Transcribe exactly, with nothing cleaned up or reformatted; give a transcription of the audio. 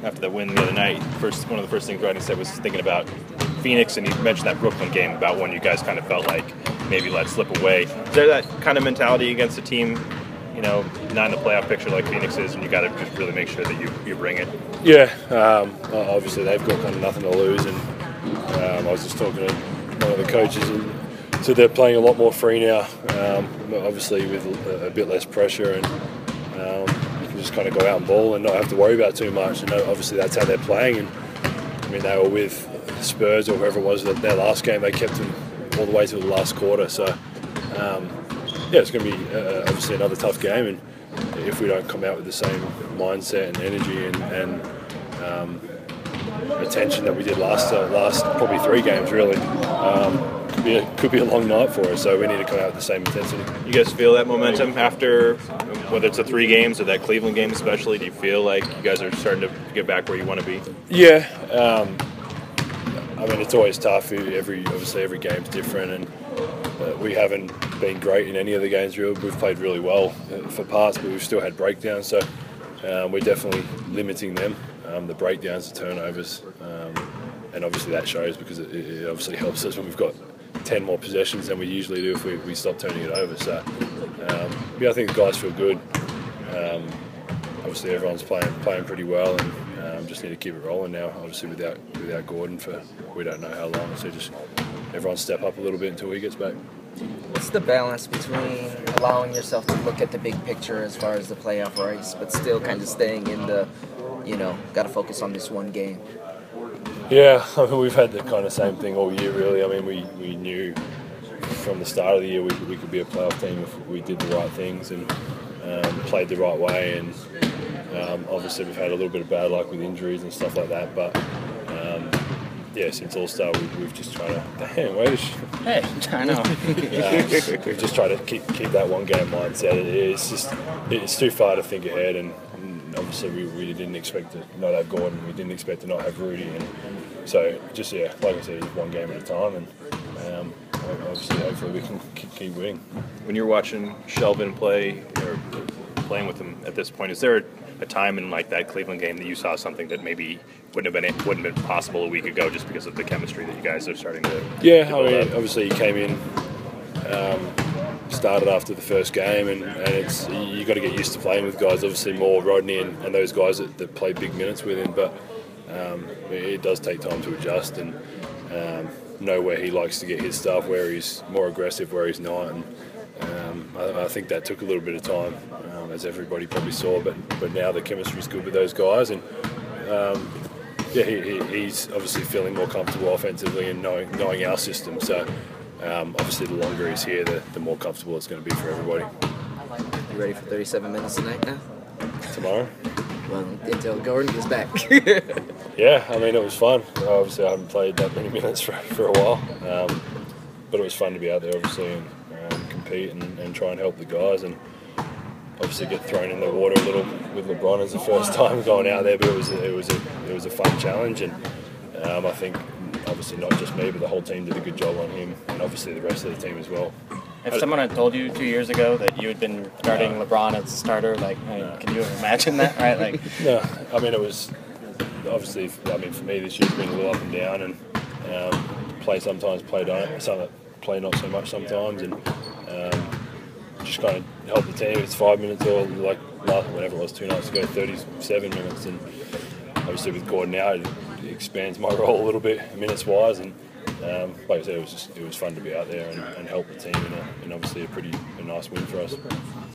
after that win the other night, first one of the first things Rodney said was thinking about Phoenix, and he mentioned that Brooklyn game about when you guys kind of felt like maybe let slip away. Is there that kind of mentality against a team, you know, not in the playoff picture like Phoenix is, and you got to just really make sure that you, you bring it? Yeah, um, obviously they've got kind of nothing to lose, and um, I was just talking to one of the coaches, and so they're playing a lot more free now, um, obviously with a, a bit less pressure, and um, you can just kind of go out and ball and not have to worry about too much. And obviously that's how they're playing. And I mean, they were with Spurs or whoever it was that their last game, they kept them all the way to the last quarter. So um, yeah, it's going to be uh, obviously another tough game, and if we don't come out with the same mindset and energy and, and um, attention that we did last uh, last probably three games, really, um, could be a, could be a long night for us. So we need to come out with the same intensity. You guys feel that momentum after, whether it's the three games or that Cleveland game especially? Do you feel like you guys are starting to get back where you want to be? Yeah. Um, I mean, it's always tough. Every obviously every game's different, and uh, we haven't been great in any of the games. Really, we've played really well for parts, but we've still had breakdowns. So um, we're definitely limiting them, um, the breakdowns, the turnovers, um, and obviously that shows because it, it obviously helps us when we've got ten more possessions than we usually do if we, we stop turning it over. So um, yeah, I think the guys feel good. Um, obviously, everyone's playing playing pretty well, and um, just need to keep it rolling now. Obviously, without without Gordon for we don't know how long. So just everyone step up a little bit until he gets back. What's the balance between allowing yourself to look at the big picture as far as the playoff race, but still kind of staying in the, you know, got to focus on this one game? Yeah, I mean, we've had the kind of same thing all year, really. I mean, we, we knew from the start of the year we, we could be a playoff team if we did the right things and um, played the right way. And um, obviously we've had a little bit of bad luck with injuries and stuff like that. But um, yeah, since All-Star, we've, we've just tried to. Damn, wait. Hey, I know. um, we've just tried to keep keep that one game mindset. It, it's just it's too far to think ahead, and, and obviously we, we didn't expect to not have Gordon. We didn't expect to not have Rudy, and so just yeah, like I said, it's one game at a time, and um, obviously hopefully we can keep winning. When you're watching Shelvin play or playing with him at this point, is there a time in like that Cleveland game that you saw something that maybe wouldn't have been wouldn't have been possible a week ago just because of the chemistry that you guys are starting to? Yeah, to I mean, up? obviously he came in, um, started after the first game, and, and it's you got to get used to playing with guys. Obviously more Rodney and, and those guys that, that play big minutes with him, but um, it does take time to adjust and um, know where he likes to get his stuff, where he's more aggressive, where he's not. And, Um, I, I think that took a little bit of time, um, as everybody probably saw. But but now the chemistry's good with those guys, and um, yeah, he, he, he's obviously feeling more comfortable offensively and knowing knowing our system. So um, obviously, the longer he's here, the, the more comfortable it's going to be for everybody. You ready for thirty-seven minutes tonight now? Tomorrow. Well, until Gordon gets back. Yeah, I mean it was fun. Obviously, I haven't played that many minutes for for a while, um, but it was fun to be out there, obviously. And, Um, compete and, and try and help the guys, and obviously get thrown in the water a little with LeBron as the first time going out there. But it was a, it was a it was a fun challenge, and um, I think obviously not just me, but the whole team did a good job on him, and obviously the rest of the team as well. If someone had told you two years ago that you had been starting no. LeBron as a starter, like, I mean, no. Can you imagine that, right? Like, no, I mean it was obviously. I mean for me this year's been a little up and down, and um, play sometimes, play don't. Some play not so much sometimes, and um, just kind of help the team. It's five minutes or like last, whatever it was, two nights ago, thirty-seven minutes, and obviously with Gordon now, it expands my role a little bit minutes wise. And um, like I said, it was just it was fun to be out there and, and help the team, and, a, and obviously a pretty a nice win for us.